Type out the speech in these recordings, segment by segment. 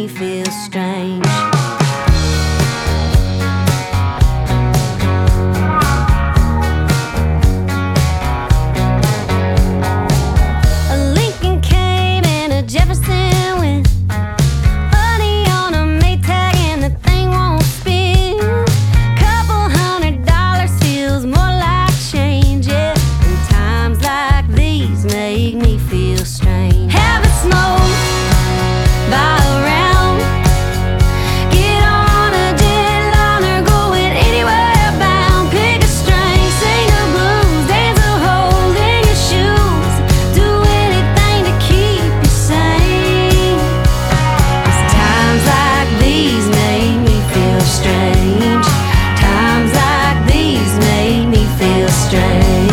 me feel strange. Make me feel strange. Have it snow, buy around, get on a jetliner, going anywhere bound. Pick a string, sing the blues, dance a hole in your shoes, do anything to keep you sane. 'Cause times like these make me feel strange. Times like these make me feel strange.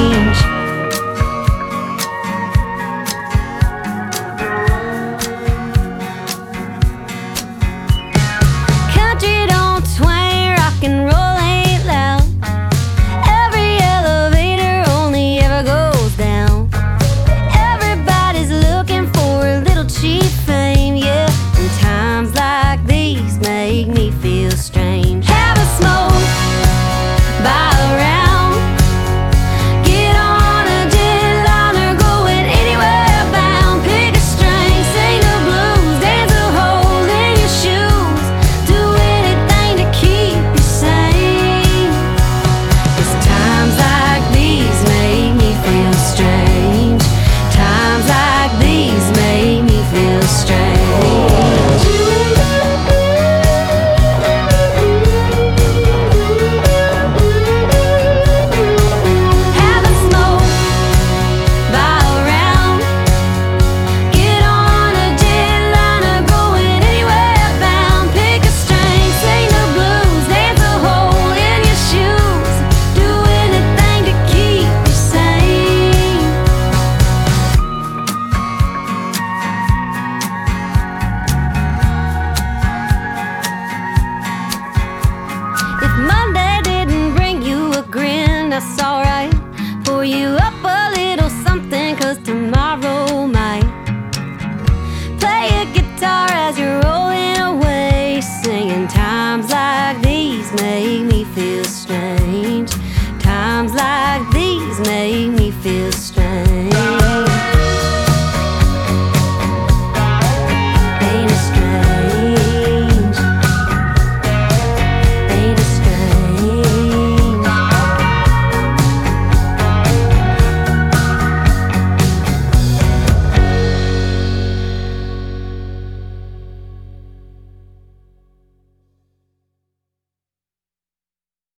Make me feel strange. Have a smoke, buy around, get on a jetliner, going anywhere bound. Pick a string, sing the blues, dance a hole in your shoes, do anything to keep you sane. 'Cause times like these make me feel strange. Times like these make me feel strange. If Monday didn't bring you a grin, I saw